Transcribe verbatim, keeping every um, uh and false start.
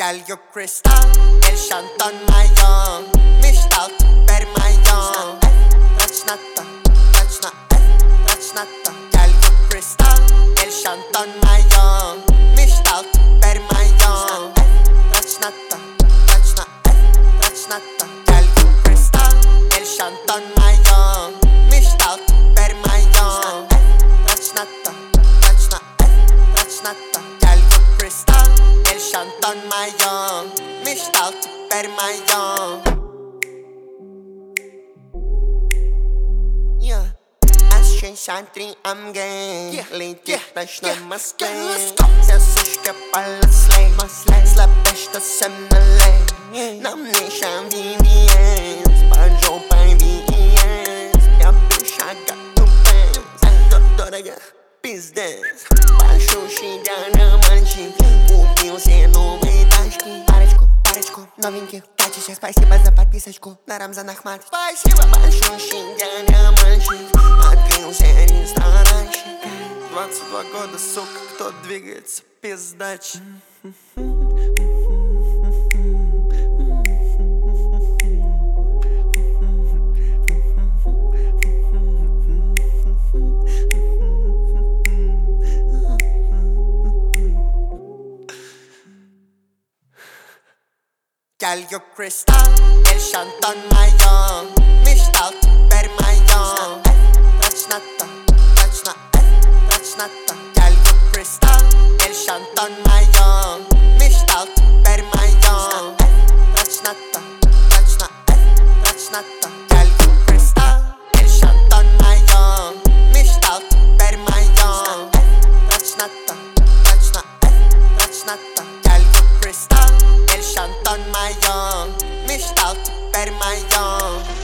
Gel yok kristal, el shanton mają Myślał per mają Trać na to, trać na F, trać na to Gel yok kristal, el shanton mają Myślał per mają Trać na to, trać na F, trać na to Gel yok kristal, el shanton mają Myślał per mają Trać na to, trać na F, trać na to Gel yok kristal, el shanton mają Myślał per mają Yeah. Shantri, I'm gay. Yeah, lady, też na maskę. Zasuszka pala slay, slapesz to se mele. Na mnie się V V S, parzą pan V S. Ja bysza gatupę, do doroga pizdes. Patrzą się na manci, kupił się nowe taśki. Pareczku, pareczku, nowinki, płaci się spasiba za podpiseczku. Na Ramzanach mat, spasiba. Patrzą się na manci. двадцать два года, сука, кто двигается, пиздачь. Gel yok kristal, el shanton mają Myślał per mają Trać na to, trać na F, trać na to Gel yok kristal, el shanton mają Myślał per mają Trać na to, trać na F, trać na to Gel yok kristal, el shanton mają Myślał per mają Trać na to, trać na F, trać na to Gel yok kristal, el shanton mają Myślał per mają